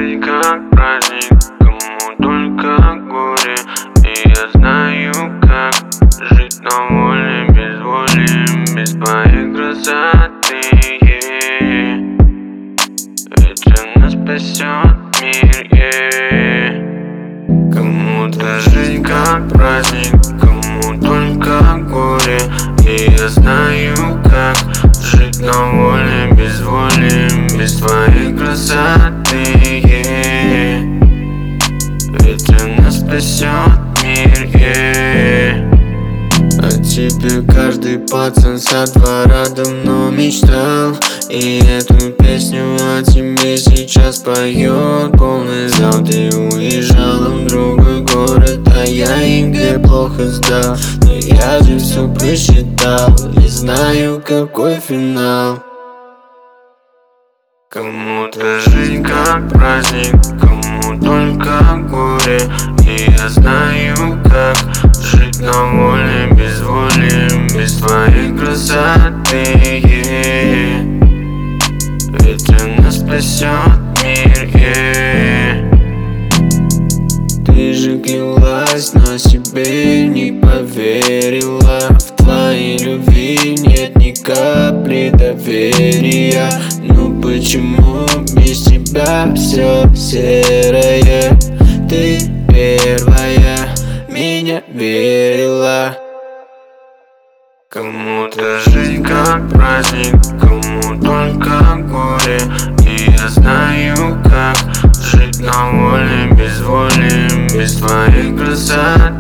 жизнь как праздник, кому только горе. И я знаю, как жить на воле, без воли, без твоей красоты. Ведь она спасет мир. Кому-то жизнь как праздник, кому только горе. И я знаю, как жить на воле, без воли, без твоей красоты. Ведь она спасет мир. О тебе каждый пацан со двора давно мечтал. И эту песню о тебе сейчас поет полный зал. Ты уезжала в другой город, а я ЕГЭ плохо сдал. Но я же все просчитал и знаю, какой финал. Кому-то жизнь как праздник, кому только горе. И я знаю, как жить на воле, без воли, без твоей красоты. Ведь она спасет мир. Ты же клялась, но себе не поверила. В твоей любви нет ни капли доверия. Ну почему без тебя все серое? Ты первая меня верила. Кому-то жизнь как праздник, кому только горе. И я знаю, как жить на воле, без воли, без твоей красоты.